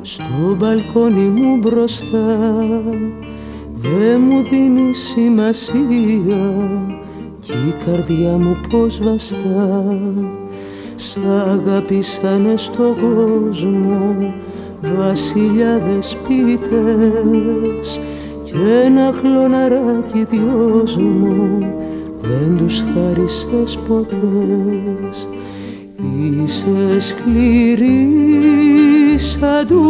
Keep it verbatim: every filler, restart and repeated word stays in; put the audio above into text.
στο μπαλκόνι μου μπροστά. Δε μου δίνει σημασία κι η καρδιά μου πως βαστά. Σ' αγάπησανε στον κόσμο βασιλιάδες ποιητές κι ένα χλωναράκι δυος μου δεν τους χάρισες ποτέ. Είσαι σκληρή σαν του